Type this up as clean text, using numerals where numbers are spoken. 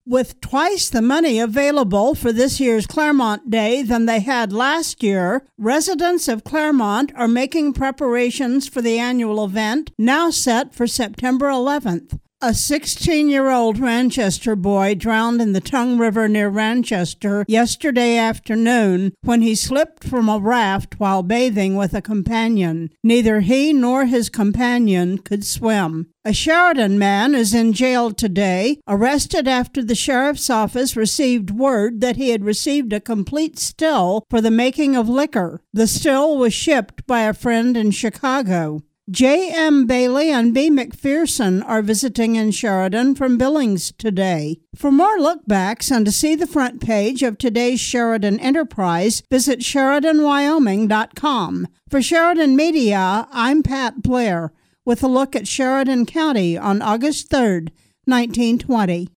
With twice the money available for this year's Claremont Day than they had last year, residents of Claremont are making preparations for the annual event, now set for September 11th. A 16-year-old Ranchester boy drowned in the Tongue River near Ranchester yesterday afternoon when he slipped from a raft while bathing with a companion. Neither he nor his companion could swim. A Sheridan man is in jail today, arrested after the sheriff's office received word that he had received a complete still for the making of liquor. The still was shipped by a friend in Chicago. J.M. Bailey and B. McPherson are visiting in Sheridan from Billings today. For more lookbacks and to see the front page of today's Sheridan Enterprise, visit SheridanWyoming.com. For Sheridan Media, I'm Pat Blair, with a look at Sheridan County on August 3rd, 1920.